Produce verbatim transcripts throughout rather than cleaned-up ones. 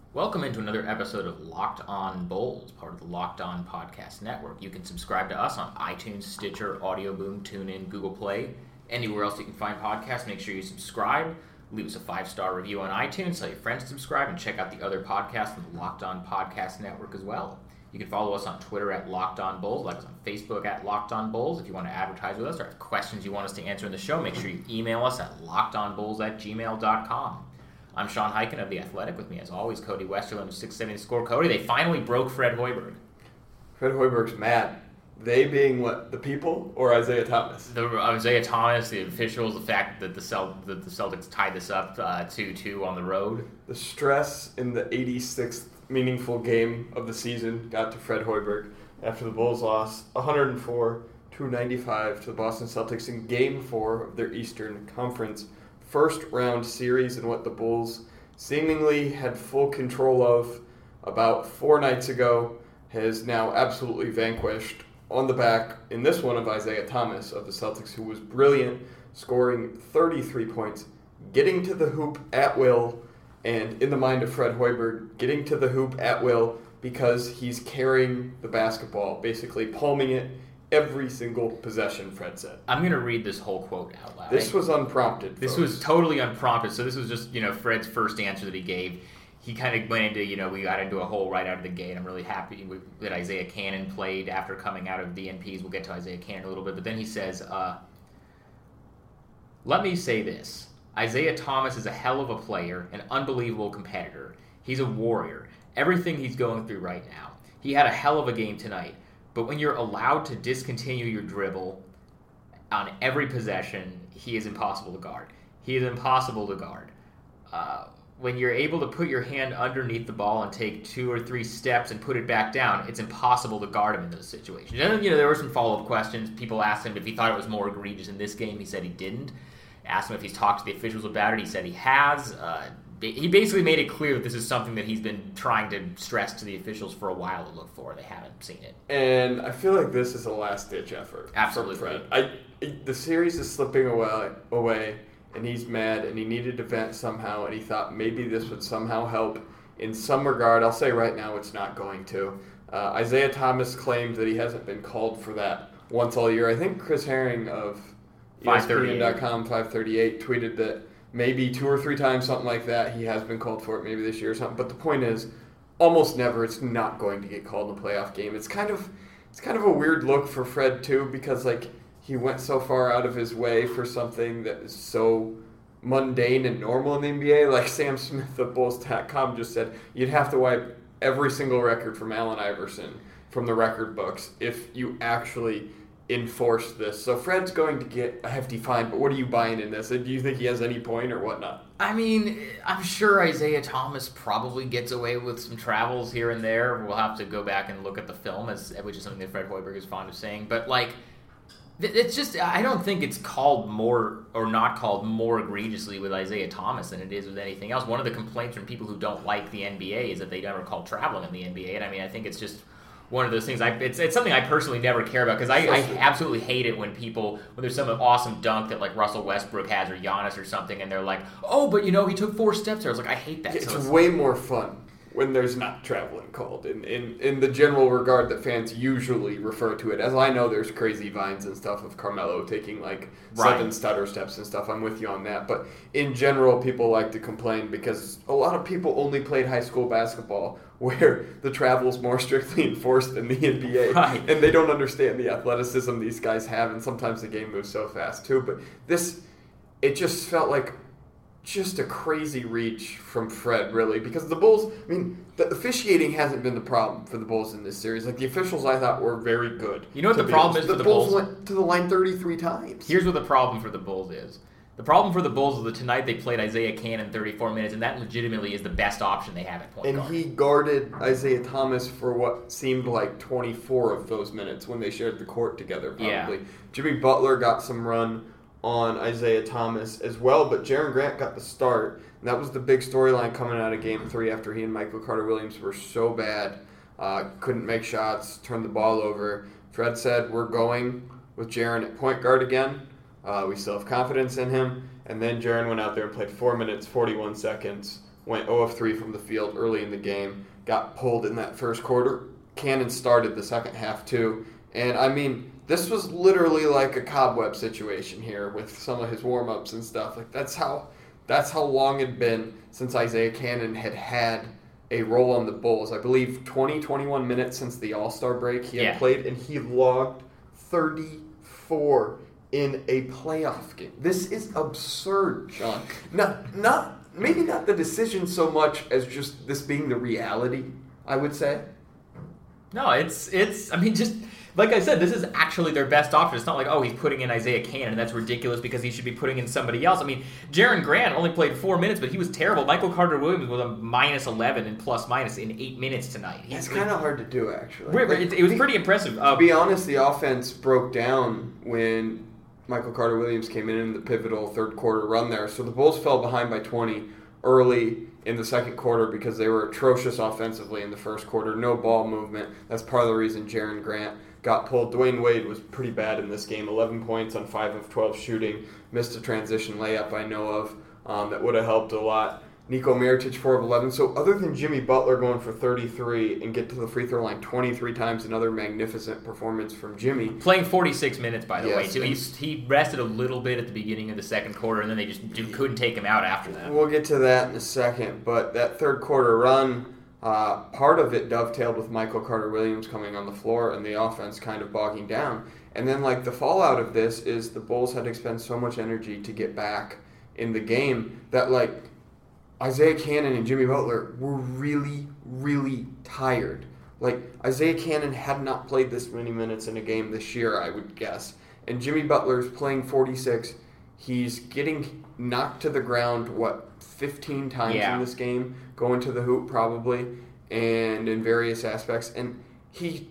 Welcome into another episode of Locked On Bulls, part of the Locked On Podcast Network. You can subscribe to us on iTunes, Stitcher, Audio Boom, TuneIn, Google Play, anywhere else you can find podcasts. Make sure you subscribe, leave us a five-star review on iTunes, tell your friends to subscribe, and check out the other podcasts on the Locked On Podcast Network as well. You can follow us on Twitter at Locked On Bulls, like us on Facebook at Locked On Bulls. If you want to advertise with us or have questions you want us to answer in the show, make sure you email us at lockedonbulls at gmail dot com. I'm Sean Hyken of The Athletic. With me, as always, Cody Westerlund of six seventy The Score. Cody, they finally broke Fred Hoiberg. Fred Hoiberg's mad. They being what? The people or Isaiah Thomas? The Isaiah Thomas, the officials, the fact that the, Cel- that the Celtics tied this up uh, two two on the road. The stress in the eighty-sixth meaningful game of the season got to Fred Hoiberg after the Bulls lost one oh four to ninety-five to the Boston Celtics in Game four of their Eastern Conference first round series, and what the Bulls seemingly had full control of about four nights ago has now absolutely vanquished on the back in this one of Isaiah Thomas of the Celtics, who was brilliant, scoring thirty-three points, getting to the hoop at will, and in the mind of Fred Hoiberg, getting to the hoop at will because he's carrying the basketball, basically palming it every single possession, Fred said. I'm going to read this whole quote out loud. This was unprompted, This folks. was totally unprompted. So this was just, you know, Fred's first answer that he gave. He kind of went into, you know, we got into a hole right out of the gate. I'm really happy that Isaiah Cannon played after coming out of D N Ps. We'll get to Isaiah Cannon a little bit. But then he says, uh, let me say this. Isaiah Thomas is a hell of a player, an unbelievable competitor. He's a warrior. Everything he's going through right now. He had a hell of a game tonight. But when you're allowed to discontinue your dribble on every possession, he is impossible to guard. He is impossible to guard. Uh, when you're able to put your hand underneath the ball and take two or three steps and put it back down, it's impossible to guard him in those situations. And, you know, there were some follow-up questions. People asked him if he thought it was more egregious in this game. He said he didn't. Asked him if he's talked to the officials about it. He said he has. Uh, he basically made it clear that this is something that he's been trying to stress to the officials for a while to look for. They haven't seen it. And I feel like this is a last-ditch effort. Absolutely. For Fred. I, it, the series is slipping away, away, and he's mad, and he needed to vent somehow, and he thought maybe this would somehow help in some regard. I'll say right now it's not going to. Uh, Isaiah Thomas claimed that he hasn't been called for that once all year. I think Chris Herring of E S P N dot com five thirty-eight tweeted that maybe two or three times, something like that, he has been called for it maybe this year or something. But the point is, almost never it's not going to get called in a playoff game. It's kind of it's kind of a weird look for Fred, too, because like he went so far out of his way for something that is so mundane and normal in the N B A. Like Sam Smith of Bulls dot com just said, you'd have to wipe every single record from Allen Iverson from the record books if you actually enforce this. So Fred's going to get a hefty fine, but what are you buying in this? Do you think he has any point or whatnot? I mean, I'm sure Isaiah Thomas probably gets away with some travels here and there. We'll have to go back and look at the film, as which is something that Fred Hoiberg is fond of saying. But, like, it's just, I don't think it's called more, or not called more egregiously with Isaiah Thomas than it is with anything else. One of the complaints from people who don't like the N B A is that they never call traveling in the N B A. And, I mean, I think it's just one of those things. I, it's, it's something I personally never care about, because I, I absolutely hate it when people, when there's some awesome dunk that like Russell Westbrook has or Giannis or something, and they're like, oh, but you know, he took four steps there. I was like, I hate that. It's, so it's way more fun when there's not traveling called, in, in, in the general regard that fans usually refer to it. As I know, there's crazy vines and stuff of Carmelo taking like Right. seven stutter steps and stuff. I'm with you on that. But in general, people like to complain because a lot of people only played high school basketball where the travel's more strictly enforced than the N B A. Right. And they don't understand the athleticism these guys have, and sometimes the game moves so fast too. But this, it just felt like just a crazy reach from Fred, really, because the Bulls, I mean, the officiating hasn't been the problem for the Bulls in this series. Like, the officials, I thought, were very good. You know what the problem is for the Bulls? The Bulls went to the line thirty-three times. Here's what the problem for the Bulls is. The problem for the Bulls is that tonight they played Isaiah Cannon thirty-four minutes, and that legitimately is the best option they have at point and guard. And he guarded Isaiah Thomas for what seemed like twenty-four of those minutes when they shared the court together, probably. Yeah. Jimmy Butler got some run on Isaiah Thomas as well, but Jaren Grant got the start. And that was the big storyline coming out of Game three after he and Michael Carter-Williams were so bad, uh, couldn't make shots, turned the ball over. Fred said, we're going with Jaren at point guard again. Uh, we still have confidence in him. And then Jaren went out there and played four minutes, forty-one seconds went zero of three from the field early in the game, got pulled in that first quarter. Cannon started the second half too. And, I mean, this was literally like a cobweb situation here with some of his warm-ups and stuff. Like, that's how that's how long it had been since Isaiah Cannon had had a role on the Bulls. I believe twenty, twenty-one minutes since the All-Star break he had yeah. played, and he logged thirty-four in a playoff game. This is absurd, Sean. Not, not, maybe not the decision so much as just this being the reality, I would say. No, it's, it's, I mean, just, like I said, this is actually their best option. It's not like, oh, he's putting in Isaiah Cannon, and that's ridiculous because he should be putting in somebody else. I mean, Jaren Grant only played four minutes, but he was terrible. Michael Carter-Williams was a minus eleven and plus minus in eight minutes tonight. It's kind of hard to do, actually. Like, it, it was pretty impressive. To be honest, the offense broke down when Michael Carter-Williams came in in the pivotal third quarter run there. So the Bulls fell behind by twenty early in the second quarter because they were atrocious offensively in the first quarter. No ball movement. That's part of the reason Jaren Grant got pulled. Dwayne Wade was pretty bad in this game. eleven points on five of twelve shooting. Missed a transition layup I know of um, that would have helped a lot. Nico Mirotic, four of eleven. So other than Jimmy Butler going for thirty-three and get to the free throw line twenty-three times, another magnificent performance from Jimmy. Playing forty-six minutes, by the yes, way, too. He, he rested a little bit at the beginning of the second quarter, and then they just couldn't take him out after that. We'll get to that in a second, but that third quarter run, uh, part of it dovetailed with Michael Carter-Williams coming on the floor and the offense kind of bogging down. And then, like, the fallout of this is the Bulls had to expend so much energy to get back in the game that, like, Isaiah Cannon and Jimmy Butler were really, really tired. Like, Isaiah Cannon had not played this many minutes in a game this year, I would guess. And Jimmy Butler's playing forty-six. He's getting knocked to the ground, what, fifteen times yeah. in this game, going to the hoop probably, and in various aspects. And he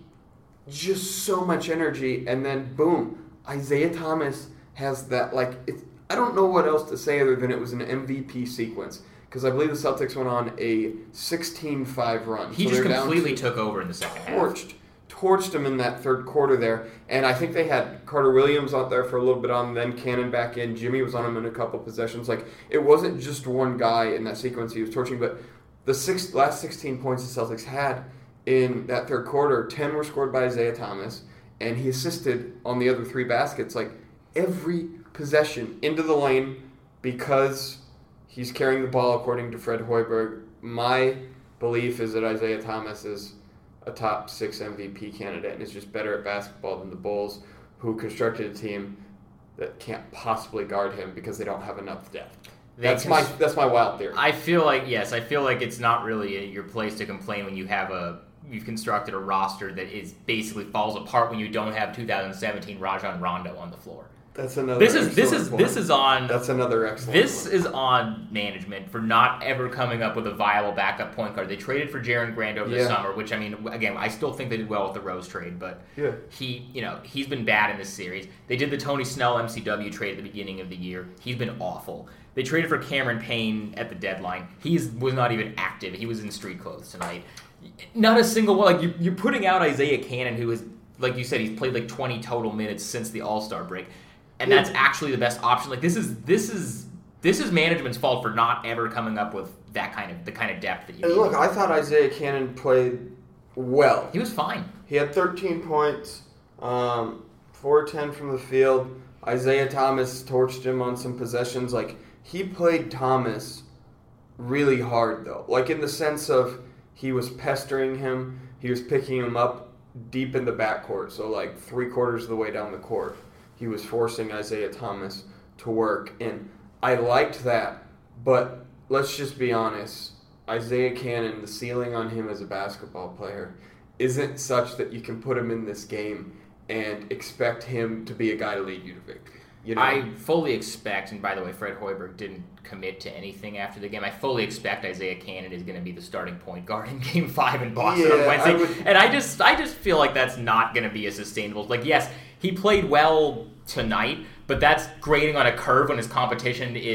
just so much energy, and then boom, Isaiah Thomas has that, like, it's, I don't know what else to say other than it was an M V P sequence. Because I believe the Celtics went on a sixteen five run. He so just completely took over in the second torched, half. Torched him in that third quarter there. And I think they had Carter-Williams out there for a little bit on, then Cannon back in. Jimmy was on him in a couple possessions. Like, it wasn't just one guy in that sequence he was torching, but the six, last sixteen points the Celtics had in that third quarter, ten were scored by Isaiah Thomas, and he assisted on the other three baskets. Like, every possession into the lane because he's carrying the ball, according to Fred Hoiberg. My belief is that Isaiah Thomas is a top six M V P candidate and is just better at basketball than the Bulls, who constructed a team that can't possibly guard him because they don't have enough depth. They that's cons- my that's my wild theory. I feel like yes, I feel like it's not really your place to complain when you have a you've constructed a roster that is basically falls apart when you don't have two thousand seventeen Rajon Rondo on the floor. That's another. This is this is point. this is on. That's another excellent. This point. is on management for not ever coming up with a viable backup point guard. They traded for Jaren Grant over yeah. the summer, which I mean, again, I still think they did well with the Rose trade, but yeah. he, you know, he's been bad in this series. They did the Tony Snell M C W trade at the beginning of the year. He's been awful. They traded for Cameron Payne at the deadline. He was not even active. He was in street clothes tonight. Not a single one. Like you're, you're putting out Isaiah Cannon, who is, like you said, he's played like twenty total minutes since the All-Star break. And that's actually the best option. Like this is this is this is management's fault for not ever coming up with that kind of the kind of depth that you and need. Look, I thought Isaiah Cannon played well. He was fine. He had thirteen points, um, four ten from the field. Isaiah Thomas torched him on some possessions. Like he played Thomas really hard though. Like in the sense of he was pestering him. He was picking him up deep in the backcourt. So like three quarters of the way down the court. He was forcing Isaiah Thomas to work, and I liked that, but let's just be honest. Isaiah Cannon, the ceiling on him as a basketball player isn't such that you can put him in this game and expect him to be a guy to lead you to victory. You know? I fully expect, and by the way, Fred Hoiberg didn't commit to anything after the game. I fully expect Isaiah Cannon is going to be the starting point guard in Game Five in Boston yeah, on Wednesday, I would... and I just, I just feel like that's not going to be a sustainable. Like, yes, he played well tonight, but that's grading on a curve when his competition is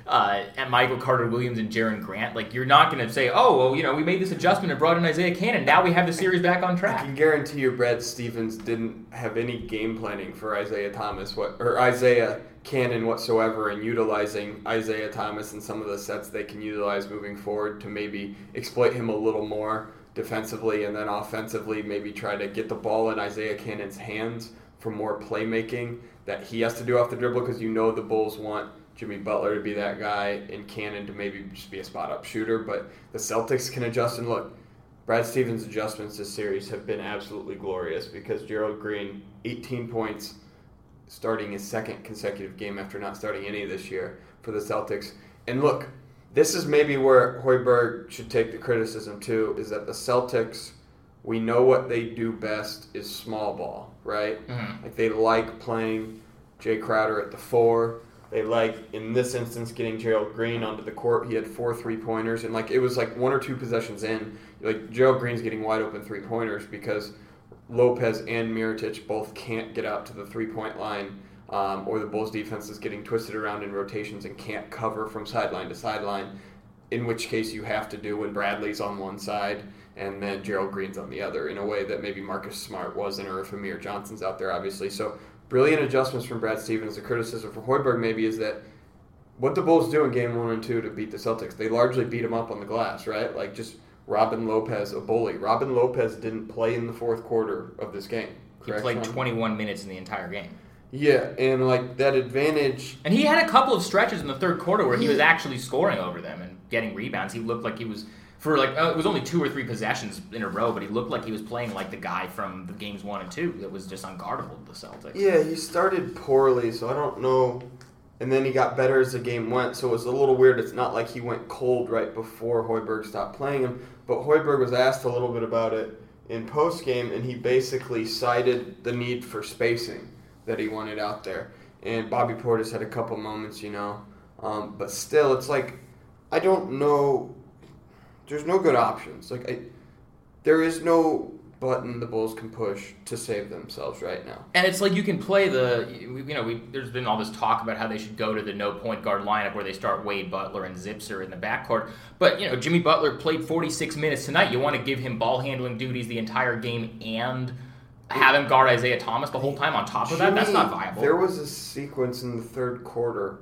uh, and Michael Carter-Williams and Jaren Grant. Like, you're not going to say, oh, well, you know, we made this adjustment and brought in Isaiah Cannon. Now we have the series back on track. I can guarantee you Brad Stevens didn't have any game planning for Isaiah Thomas what, or Isaiah Cannon whatsoever, and utilizing Isaiah Thomas and some of the sets they can utilize moving forward to maybe exploit him a little more defensively, and then offensively maybe try to get the ball in Isaiah Cannon's hands for more playmaking that he has to do off the dribble, because you know the Bulls want Jimmy Butler to be that guy and Cannon to maybe just be a spot-up shooter. But the Celtics can adjust, and look, Brad Stevens' adjustments this series have been absolutely glorious, because Gerald Green, eighteen points, starting his second consecutive game after not starting any this year for the Celtics. And look, this is maybe where Hoiberg should take the criticism too, is that the Celtics, we know what they do best is small ball, right? Mm-hmm. Like, they like playing Jay Crowder at the four. They like, in this instance, getting Gerald Green onto the court. He had four three-pointers, and like it was like one or two possessions in, like Gerald Green's getting wide open three-pointers because Lopez and Mirotic both can't get out to the three-point line, um, or the Bulls defense is getting twisted around in rotations and can't cover from sideline to sideline, in which case you have to do when Bradley's on one side and then Gerald Green's on the other, in a way that maybe Marcus Smart wasn't, or if Amir Johnson's out there, obviously. So brilliant adjustments from Brad Stevens. The criticism for Hoiberg maybe is that what the Bulls do in game one and two to beat the Celtics, they largely beat them up on the glass, right? Like, just Robin Lopez, a bully. Robin Lopez didn't play in the fourth quarter of this game. He played twenty-one minutes in the entire game. Yeah, and like that advantage. And he had a couple of stretches in the third quarter where he was actually scoring over them and getting rebounds. He looked like he was, for like, uh, it was only two or three possessions in a row, but he looked like he was playing like the guy from the games one and two that was just unguardable to the Celtics. Yeah, he started poorly, so I don't know. And then he got better as the game went, so it was a little weird. It's not like he went cold right before Hoiberg stopped playing him. But Hoiberg was asked a little bit about it in postgame, and he basically cited the need for spacing that he wanted out there. And Bobby Portis had a couple moments, you know. Um, but still, it's like, I don't know. There's no good options. Like, I, there is no button the Bulls can push to save themselves right now. And it's like you can play the, you know, we, there's been all this talk about how they should go to the no point guard lineup where they start Wade Butler and Zipser in the backcourt. But, you know, Jimmy Butler played forty-six minutes tonight. You want to give him ball handling duties the entire game and have him guard Isaiah Thomas the whole time on top of Jimmy, that? That's not viable. There was a sequence in the third quarter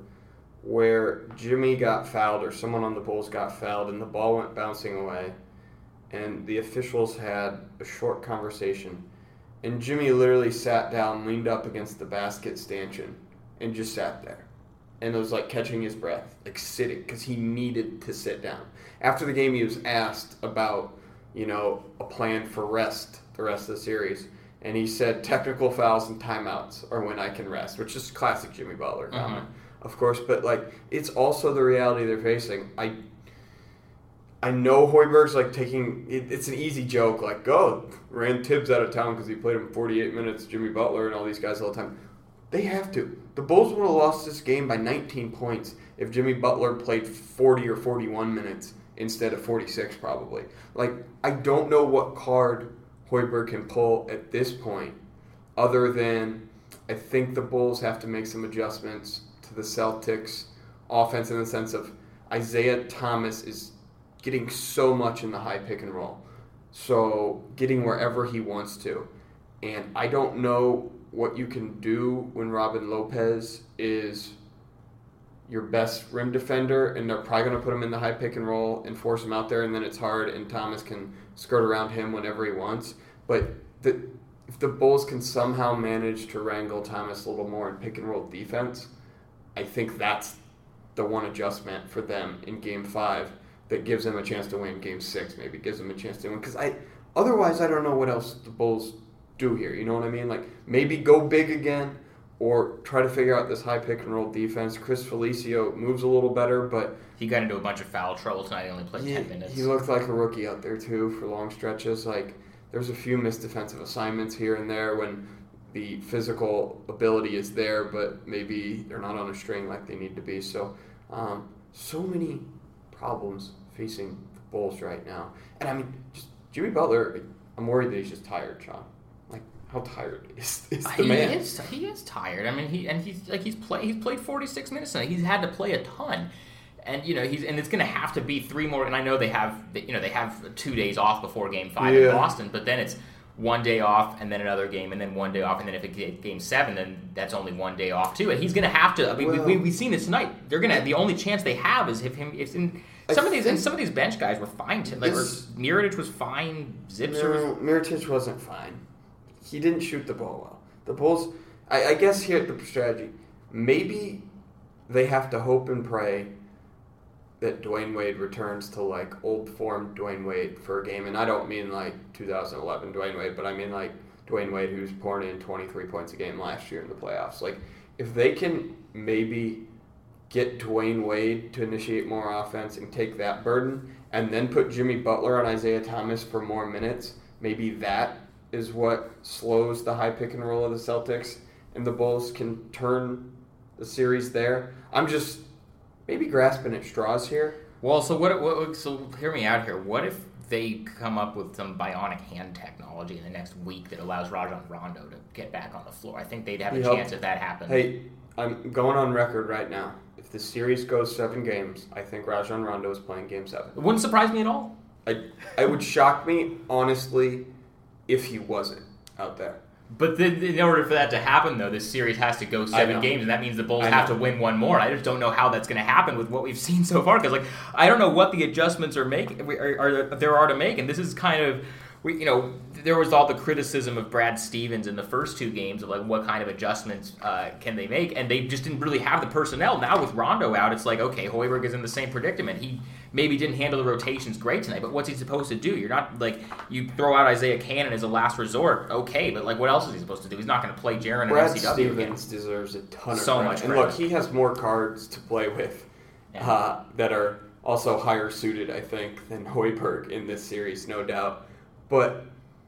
where Jimmy got fouled, or someone on the Bulls got fouled, and the ball went bouncing away. And the officials had a short conversation. And Jimmy literally sat down, leaned up against the basket stanchion, and just sat there. And it was like catching his breath, like sitting, because he needed to sit down. After the game, he was asked about, you know, a plan for rest the rest of the series. And he said technical fouls and timeouts are when I can rest, which is classic Jimmy Butler comment, mm-hmm. of course. But, like, it's also the reality they're facing. I I know Hoiberg's, like, taking it, – it's an easy joke, like, oh, ran Tibbs out of town because he played him forty-eight minutes, Jimmy Butler and all these guys all the time. They have to. The Bulls would have lost this game by nineteen points if Jimmy Butler played forty or forty-one minutes instead of forty-six probably. Like, I don't know what card Hoiberg can pull at this point other than I think the Bulls have to make some adjustments to the Celtics offense in the sense of Isaiah Thomas is getting so much in the high pick and roll. So getting wherever he wants to. And I don't know what you can do when Robin Lopez is your best rim defender, and they're probably going to put him in the high pick and roll and force him out there, and then it's hard, and Thomas can skirt around him whenever he wants. But the, if the Bulls can somehow manage to wrangle Thomas a little more in pick and roll defense, I think that's the one adjustment for them in Game Five that gives them a chance to win. Game Six maybe gives them a chance to win, because I otherwise I don't know what else the Bulls do here. You know what I mean? Like, maybe go big again, or try to figure out this high pick and roll defense. Chris Felicio moves a little better, but he got into a bunch of foul trouble tonight. He only played he, ten minutes. He looked like a rookie out there too for long stretches. Like, there's a few missed defensive assignments here and there when the physical ability is there, but maybe they're not on a string like they need to be. So, um, so many problems facing the Bulls right now. And I mean, just Jimmy Butler, I'm worried that he's just tired, Sean. Like, how tired is, is the he man? Is, he is tired. I mean, he and he's like he's play he's played forty-six minutes tonight. He's had to play a ton. And you know he's and it's going to have to be three more. And I know they have you know they have two days off before Game Five yeah. in Boston, but then it's one day off and then another game and then one day off and then if it get Game Seven, then that's only one day off too. And he's going to have to. I mean, well, we, we, we've seen this tonight. They're going to the only chance they have is if him. If in, some of these and some of these bench guys were fine. To, like Mirotic was fine. Zipser no, was Mirotic wasn't fine. He didn't shoot the ball well. The Bulls. I, I guess here the strategy. Maybe they have to hope and pray that Dwayne Wade returns to like old form Dwayne Wade for a game, and I don't mean like two thousand eleven Dwayne Wade, but I mean like Dwayne Wade who's pouring in twenty-three points a game last year in the playoffs. Like if they can maybe get Dwayne Wade to initiate more offense and take that burden, and then put Jimmy Butler on Isaiah Thomas for more minutes, maybe that is what slows the high pick and roll of the Celtics, and the Bulls can turn the series there. I'm just maybe grasping at straws here. Well, so what, what? So hear me out here. What if they come up with some bionic hand technology in the next week that allows Rajon Rondo to get back on the floor? I think they'd have a Yep. chance if that happened. Hey, I'm going on record right now. If the series goes seven games, I think Rajon Rondo is playing Game Seven. It wouldn't surprise me at all. I, it would shock me, honestly, if he wasn't out there. But the, in order for that to happen, though, this series has to go seven games, and that means the Bulls have to win one more. I just don't know how that's going to happen with what we've seen so far, because like I don't know what the adjustments are make are, are there are to make, and this is kind of. We, you know, there was all the criticism of Brad Stevens in the first two games of like what kind of adjustments uh, can they make, and they just didn't really have the personnel. Now with Rondo out, it's like okay, Hoiberg is in the same predicament. He maybe didn't handle the rotations great tonight, but what's he supposed to do? You're not like you throw out Isaiah Cannon as a last resort, okay, but like what else is he supposed to do? He's not going to play Jaren and Brad M C W Stevens again. deserves a ton of So credit. much and credit. look, he has more cards to play with Yeah. uh, that are also higher suited, I think, than Hoiberg in this series, no doubt. But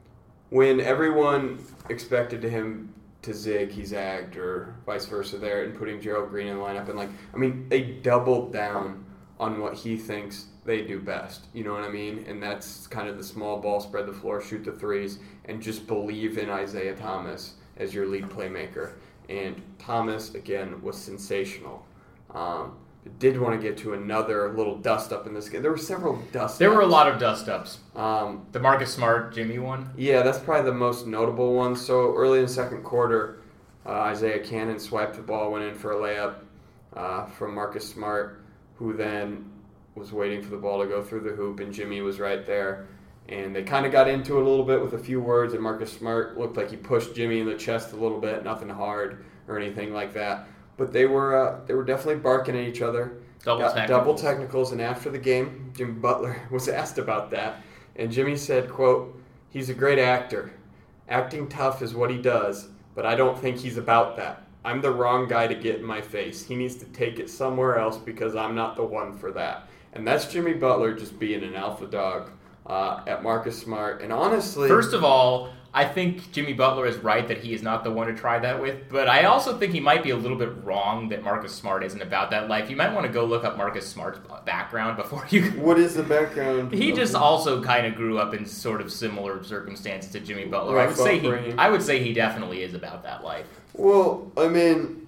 when everyone expected him to zig, he zagged, or vice versa there, and putting Gerald Green in the lineup, and like, I mean, they doubled down on what he thinks they do best. You know what I mean? And that's kind of the small ball, spread the floor, shoot the threes, and just believe in Isaiah Thomas as your lead playmaker. And Thomas, again, was sensational. Um, did want to get to another little dust up in this game. There were several dust There ups. were a lot of dust ups. Um, The Marcus Smart, Jimmy one. yeah, that's probably the most notable one. So early in the second quarter, uh, Isaiah Cannon swiped the ball, went in for a layup uh, from Marcus Smart, who then was waiting for the ball to go through the hoop, and Jimmy was right there. And they kind of got into it a little bit with a few words, and Marcus Smart looked like he pushed Jimmy in the chest a little bit, nothing hard or anything like that. But they were uh, they were definitely barking at each other. Double Got technicals. Double technicals, and after the game, Jimmy Butler was asked about that. And Jimmy said, quote, "He's a great actor. Acting tough is what he does, but I don't think he's about that. I'm the wrong guy to get in my face. He needs to take it somewhere else because I'm not the one for that." And that's Jimmy Butler just being an alpha dog uh, at Marcus Smart. And honestly... First of all, I think Jimmy Butler is right that he is not the one to try that with, but I also think he might be a little bit wrong that Marcus Smart isn't about that life. You might want to go look up Marcus Smart's background before you... What is the background? He just also kind of grew up in sort of similar circumstances to Jimmy Butler. I would Rough say he, upbringing. I would say he definitely is about that life. Well, I mean,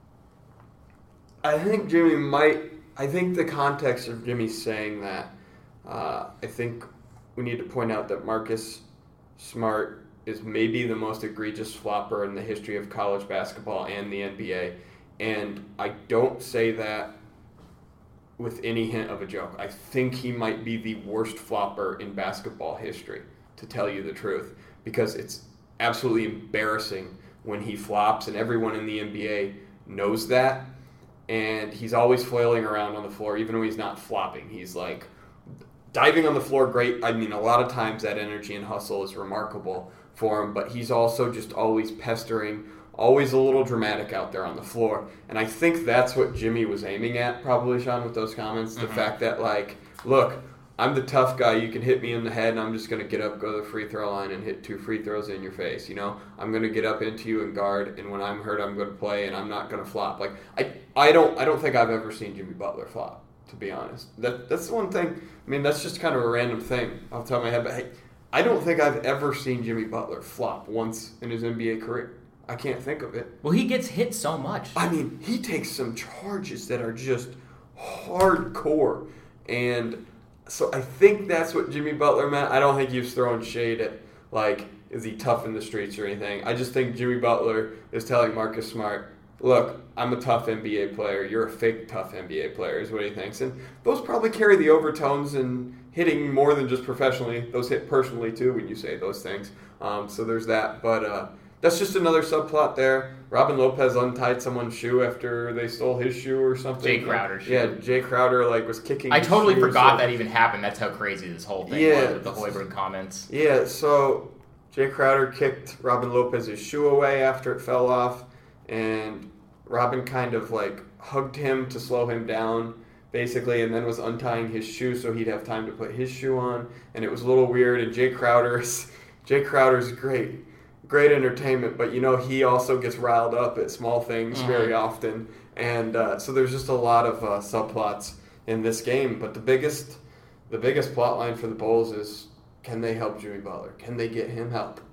I think Jimmy might. I think the context of Jimmy saying that, uh, I think we need to point out that Marcus Smart is maybe the most egregious flopper in the history of college basketball and the N B A. And I don't say that with any hint of a joke. I think he might be the worst flopper in basketball history, to tell you the truth, because it's absolutely embarrassing when he flops, and everyone in the N B A knows that. And he's always flailing around on the floor, even when he's not flopping. He's like diving on the floor, great. I mean, a lot of times that energy and hustle is remarkable for him, but he's also just always pestering, always a little dramatic out there on the floor. And I think that's what Jimmy was aiming at, probably, Sean, with those comments. The Mhm. fact that, like, look, I'm the tough guy. You can hit me in the head, and I'm just going to get up, go to the free throw line, and hit two free throws in your face. You know, I'm going to get up into you and guard, and when I'm hurt, I'm going to play, and I'm not going to flop. Like, I, I don't, I don't think I've ever seen Jimmy Butler flop, to be honest. That, that's the one thing. I mean, that's just kind of a random thing off the top of my head. But hey, I don't think I've ever seen Jimmy Butler flop once in his N B A career. I can't think of it. Well, he gets hit so much. I mean, he takes some charges that are just hardcore. And so I think that's what Jimmy Butler meant. I don't think he was throwing shade at, like, is he tough in the streets or anything. I just think Jimmy Butler is telling Marcus Smart, look, I'm a tough N B A player. You're a fake tough N B A player is what he thinks. And those probably carry the overtones and hitting more than just professionally. Those hit personally, too, when you say those things. Um, so there's that. But uh, that's just another subplot there. Robin Lopez untied someone's shoe after they stole his shoe or something. Jay Crowder's shoe. Yeah, Jay Crowder like was kicking I his totally shoe, forgot so. that even happened. That's how crazy this whole thing Yeah. was with the Hoiberg comments. Yeah, so Jay Crowder kicked Robin Lopez's shoe away after it fell off, and Robin kind of like hugged him to slow him down, basically, and then was untying his shoe so he'd have time to put his shoe on, and it was a little weird, and Jay Crowder's, Jay Crowder's great. Great entertainment, but you know he also gets riled up at small things mm-hmm. very often, and uh, so there's just a lot of uh, subplots in this game. But the biggest, the biggest plot line for the Bulls is, can they help Jimmy Butler? Can they get him help?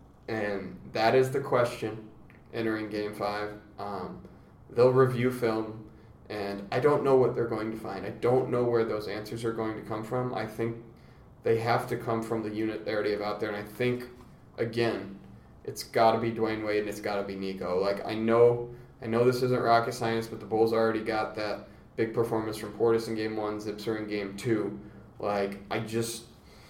And that is the question entering Game Five. Um, they'll review film, and I don't know what they're going to find. I don't know where those answers are going to come from. I think they have to come from the unit they already have out there, and I think again. It's got to be Dwayne Wade and it's got to be Nico. Like I know, I know this isn't rocket science, but the Bulls already got that big performance from Portis in Game One, Zipser in Game Two. Like I just,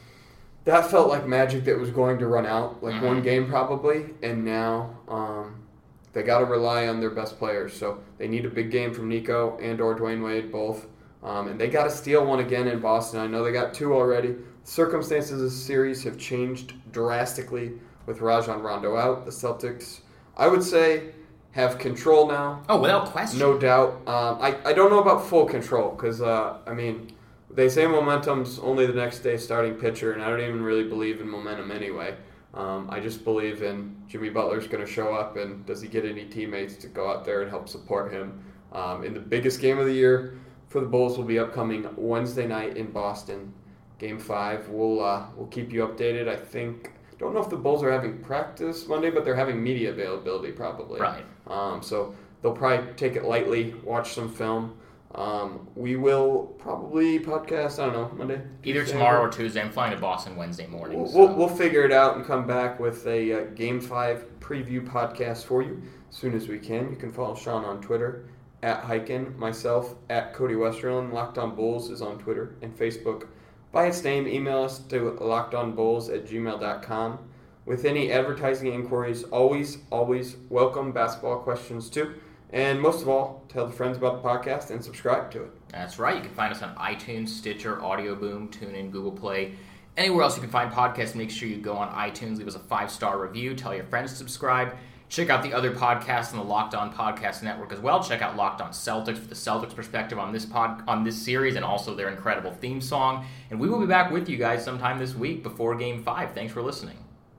that felt like magic that was going to run out, like mm-hmm. one game probably, and now um, they got to rely on their best players. So they need a big game from Nico and or Dwayne Wade both, um, and they got to steal one again in Boston. I know they got two already. Circumstances of the series have changed drastically. With Rajon Rondo out, the Celtics, I would say, have control now. Oh, without question. No doubt. Um, I, I don't know about full control because, uh, I mean, they say momentum's only the next day starting pitcher, and I don't even really believe in momentum anyway. Um, I just believe in Jimmy Butler's going to show up, and does he get any teammates to go out there and help support him? Um, in the biggest game of the year for the Bulls will be upcoming Wednesday night in Boston, Game five. We'll, uh, we'll keep you updated. I think... Don't know if the Bulls are having practice Monday, but they're having media availability probably. Right. Um, so they'll probably take it lightly, watch some film. Um, we will probably podcast, I don't know, Monday? Either Tuesday, tomorrow or Tuesday. I'm flying to Boston Wednesday morning. We'll, so. we'll, we'll figure it out and come back with a uh, Game five preview podcast for you as soon as we can. You can follow Sean on Twitter, at Hyken, myself, at Cody Westerlund. Locked On Bulls is on Twitter and Facebook. By its name, email us to lockedonbulls at gmail dot com. With any advertising inquiries, always, always welcome basketball questions too. And most of all, tell the friends about the podcast and subscribe to it. That's right. You can find us on iTunes, Stitcher, Audio Boom, TuneIn, Google Play. Anywhere else you can find podcasts, make sure you go on iTunes, leave us a five-star review, tell your friends to subscribe. Check out the other podcasts on the Locked On Podcast Network as well. Check out Locked On Celtics for the Celtics perspective on this pod on this series and also their incredible theme song. And we will be back with you guys sometime this week before Game five. Thanks for listening.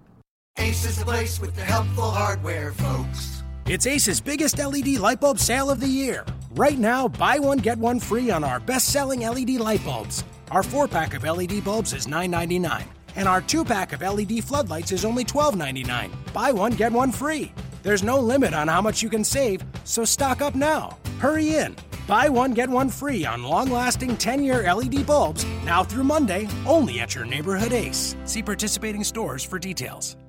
Ace is the place with the helpful hardware, folks. It's Ace's biggest L E D light bulb sale of the year. Right now, buy one, get one free on our best-selling L E D light bulbs. Our four-pack of L E D bulbs is nine ninety-nine. And our two-pack of L E D floodlights is only twelve ninety-nine. Buy one, get one free. There's no limit on how much you can save, so stock up now. Hurry in. Buy one, get one free on long-lasting ten-year L E D bulbs now through Monday, only at your neighborhood Ace. See participating stores for details.